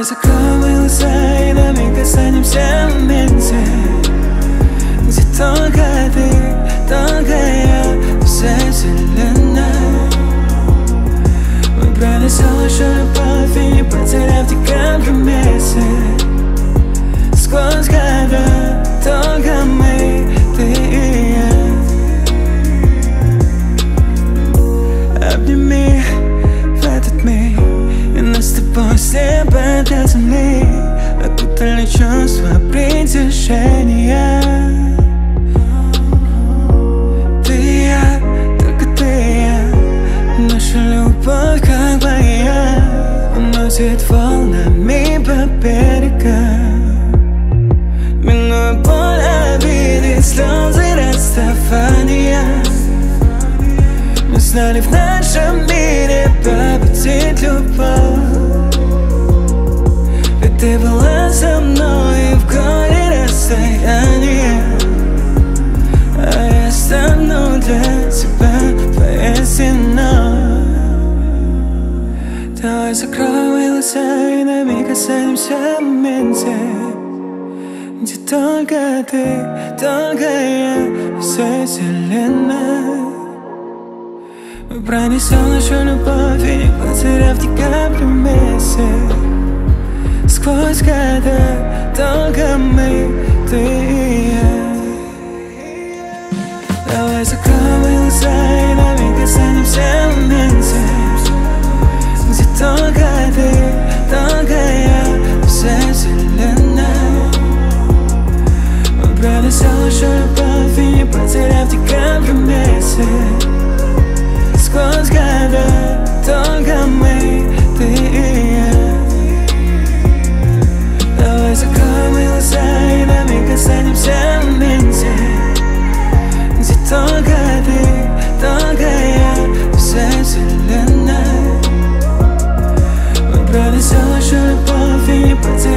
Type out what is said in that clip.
закрой глаза и на миг останемся в моменте, где только ты, только я, вся вселенная. Мы пронесем нашу любовь и не потеряв ни компромиссы. Сквозь года только мы, ты и я. Обними в этот миг, и нас с тобой слепо до земли окутали чувства притяжения. Ты и я, только ты и я. Наша любовь как воя уносит волнами по берегам. Минуя боль, обиды, слезы расставания, мы знали в нашем мире победить любовь. Ведь ты была со мной в горе расстояния, а я стану для тебя твоей стеной. Давай закроем глаза и на миг останемся в моменте, где только ты, только я, вся вселенная. Мы пронесем нашу любовь и не потеряв ни компромиссы. Сквозь года только мы, ты и я. Давай закроем глаза и на миг останемся в моменте, где только ты, только я, вся вселенная. Мы пронесем нашу любовь и не потеряв ни компромиссы. Сквозь года только мы, ты и я. Давай закроем глаза и на миг останемся в моменте, где только ты, только я, вся вселенная. Мы пронесем нашу любовь и не потеряем